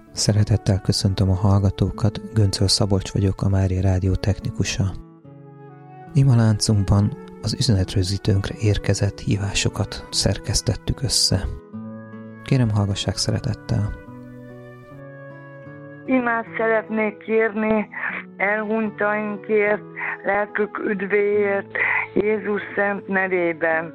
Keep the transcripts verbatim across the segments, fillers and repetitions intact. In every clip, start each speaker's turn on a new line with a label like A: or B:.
A: Szeretettel köszöntöm a hallgatókat, Göncöl Szabolcs vagyok, a Mária Rádió technikusa. Imaláncunkban az üzenetrögzítőnkre érkezett hívásokat szerkesztettük össze. Kérem, hallgassák szeretettel!
B: Imát szeretnék kérni elhunytainkért, lelkük üdvéért, Jézus szent nevében.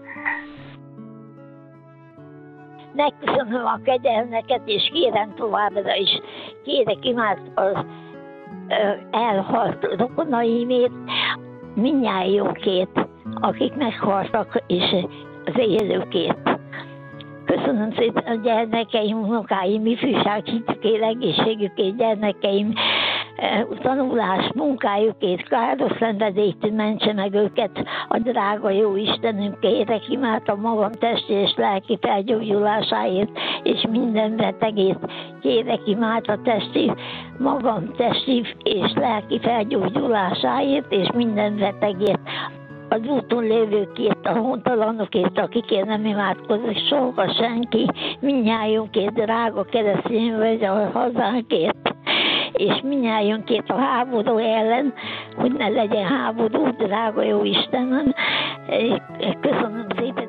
C: Megköszönöm a kegyelmeket, és kérem továbbra is, kérek imát az elhalt rokonaimért, mindnyájókét, akik meghaltak, és az élőkét. Köszönöm szépen a gyermekeim, unokáim, ifjúság hitükért, egészségükért, gyermekeim, tanulás, munkájukért, káros szenvedélytől mentse meg őket a drága jó Istenünk, kérek imádtam magam testi és lelki felgyógyulásáért, és minden betegért, kérek imád a testi, magam testi és lelki felgyógyulásáért, és minden betegért, az úton lévőkért, a hontalanokért, akikért nem imádkozik soha senki, mindnyájunkért, drága keresztény vagy a hazánkért, és mindnyájunkért a háború ellen, hogy ne legyen háború, drága jó Istenem. Köszönöm szépen.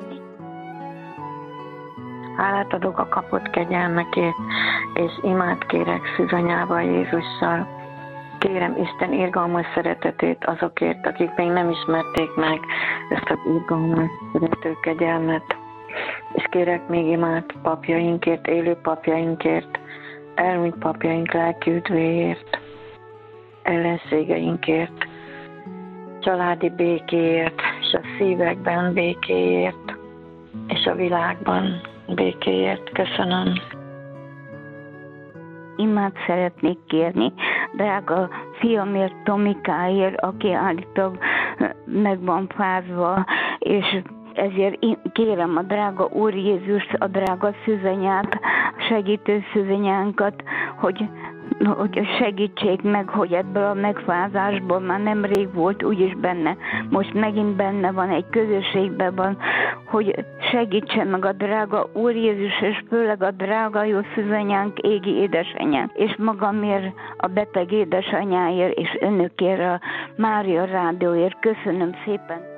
B: Hálát adok a kapott kegyelmekért, és imát kérek szűzanyával Jézussal. Kérem Isten irgalmas szeretetét azokért, akik még nem ismerték meg ezt az irgalmas szerető kegyelmet. És kérek még imát papjainkért, élő papjainkért, elmúlt papjaink lelki üdvéért, ellenségeinkért, családi békéért, és a szívekben békéért, és a világban békéért. Köszönöm.
D: Imát szeretnék kérni drága fiamért, Tomikáért, aki állítólag meg van fázva, és ezért kérem a drága Úr Jézus, a drága szűzanyát, segítő szűzanyánkat, hogy, hogy segítsék meg, hogy ebből a megfázásból már nemrég volt úgyis benne, most megint benne van, egy közösségben van, hogy segítse meg a drága Úr Jézus, és főleg a drága jó szűzanyánk, égi édesanyánk, és magamért, a beteg édesanyáért, és önökért, a Mária Rádióért. Köszönöm szépen!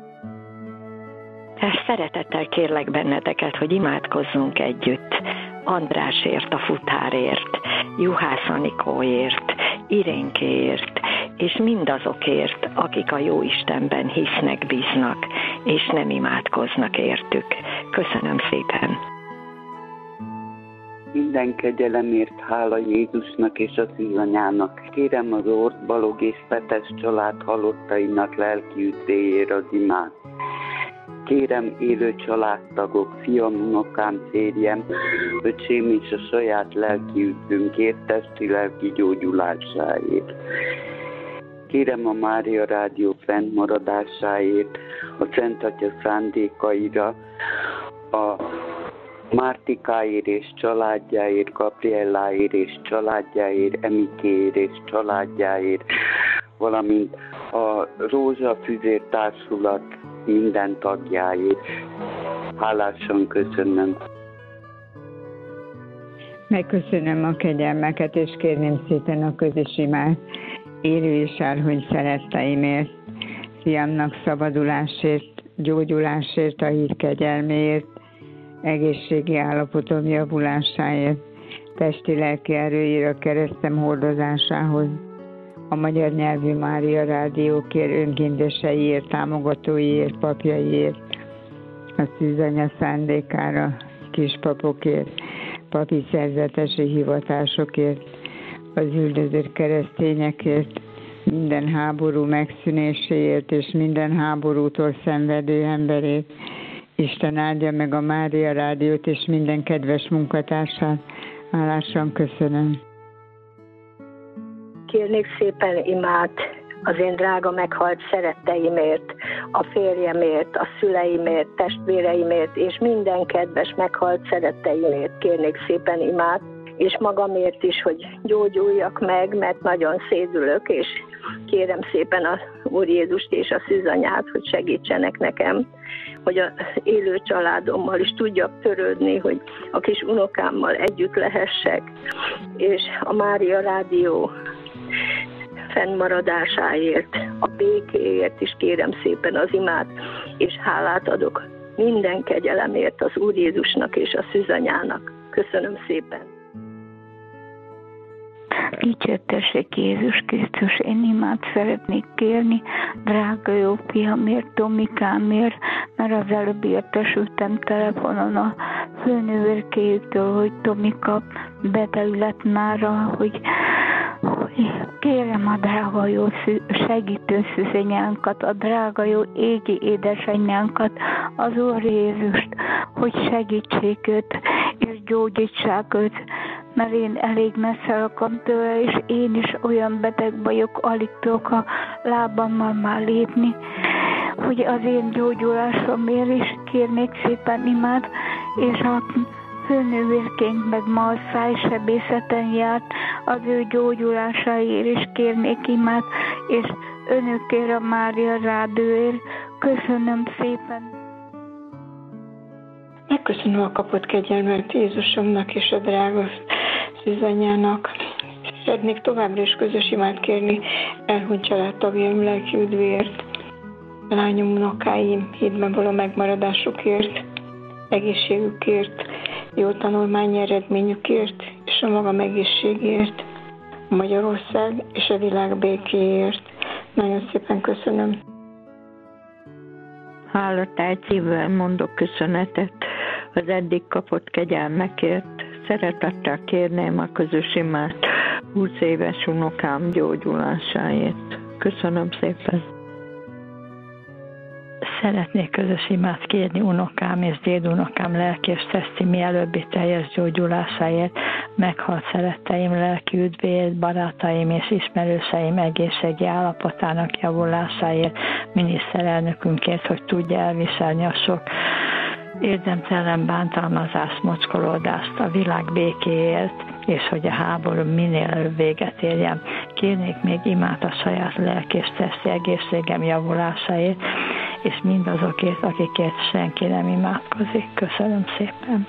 E: Szeretettel kérlek benneteket, hogy imádkozzunk együtt Andrásért, a futárért, Juhász Anikóért, Irénkéért, és mindazokért, akik a jó Istenben hisznek, bíznak, és nem imádkoznak értük. Köszönöm szépen!
F: Minden kegyelemért hála Jézusnak és a szűzanyának. Kérem az Ord, Balog és Petes család halottainak lelki üdvéért az imát. Kérem élő családtagok, fiam, unokám, férjem, öcsém és a saját lelki üdvünkért, testi-lelki gyógyulásáért. Kérem a Mária Rádió fennmaradásáért, a Szent Atya szándékaira, a Mártikáért és családjáért, Gabrielláért és családjáért, Emikéért és családjáért, valamint a Rózsafüzér Társulat minden tagjáért. Hálásan köszönöm.
G: Megköszönöm a kegyelmeket, és kérném szépen a közös imát élő és elhunyt szeretteimért, fiamnak szabadulásért, gyógyulásért, a híd kegyelméért, egészségi állapotom javulásáért, testi-lelki erőért, a keresztem hordozásához, a magyar nyelvű Mária Rádiókért, önkénteseiért, támogatóiért, papjaiért, a szűzanya szándékára, kispapokért, papi szerzetesi hivatásokért, az üldözött keresztényekért, minden háború megszűnéséért és minden háborútól szenvedő emberért. Isten áldja meg a Mária Rádiót és minden kedves munkatársát. Hálásan köszönöm.
H: Kérnék szépen imát az én drága meghalt szeretteimért, a férjemért, a szüleimért, testvéreimért, és minden kedves meghalt szeretteimért kérnék szépen imát, és magamért is, hogy gyógyuljak meg, mert nagyon szédülök, és kérem szépen a Úr Jézust és a szűzanyát, hogy segítsenek nekem. hogy az élő családommal is tudjak törődni, hogy a kis unokámmal együtt lehessek, és a Mária Rádió fennmaradásáért, a békéért is kérem szépen az imát, és hálát adok minden kegyelemért az Úr Jézusnak és a szűzanyának. Köszönöm szépen!
D: Dicsértessék Jézus Krisztus, én imát szeretnék kérni, drága jó fiamért, Tomikámért, mert az előbb értesültem telefonon a főnővérkéjüktől, hogy Tomika beteg lett mára, hogy, hogy kérem a drága jó segítő szűzanyánkat, a drága jó égi édesanyjánkat, az Úr Jézust, hogy segítsék őt, és gyógyítsák őt, mert én elég messze lakom tőle, és én is olyan beteg vagyok, alig tudok a lábammal már lépni, hogy az én gyógyulásomért is kérnék szépen imát, és a főnővérkénk meg ma a szájsebészeten járt, az ő gyógyulásáért is kérnék imát, és önökért a Mária Rádióért. Köszönöm szépen!
I: Megköszönöm a kapott kegyelmet Jézusomnak és a drága szűzanyának. Szeretnék továbbra is közös imát kérni elhunyt családtagjaim lelki üdvéért, lányom, unokáim hitben való megmaradásukért, egészségükért, jó tanulmányi eredményükért és a magam egészségért, Magyarország és a világ békéért. Nagyon szépen köszönöm.
E: Hálatált szívvel mondok köszönetet az eddig kapott kegyelmekért. Szeretettel kérném a közös imát húsz éves unokám gyógyulásáért. Köszönöm szépen.
J: Szeretnék közös imát kérni unokám és dédunokám lelki és testi mielőbbi teljes gyógyulásáért, meghalt szeretteim lelki üdvéért, barátaim és ismerőseim egészségi állapotának javulásáért, miniszterelnökünkért, hogy tudja elviselni a sok érdemtelen bántalmazást, mocskolódást, a világ békéért, és hogy a háború minél előbb véget érjen. Kérnék még imát a saját lelki és testi egészségem javulásáért, és mindazokért, akikért senki nem imádkozik. Köszönöm szépen.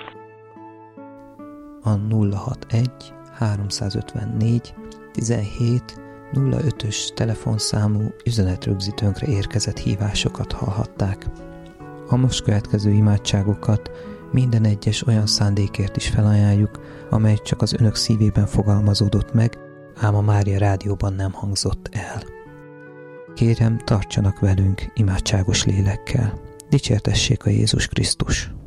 A: A nulla hatvanegy háromszázötvennégy tizenhét nulla ötös telefonszámú üzenetrögzítőnkre érkezett hívásokat hallhatták. A most következő imádságokat minden egyes olyan szándékért is felajánljuk, amely csak az önök szívében fogalmazódott meg, ám a Mária Rádióban nem hangzott el. Kérem, tartsanak velünk imádságos lélekkel. Dicsértessék a Jézus Krisztus!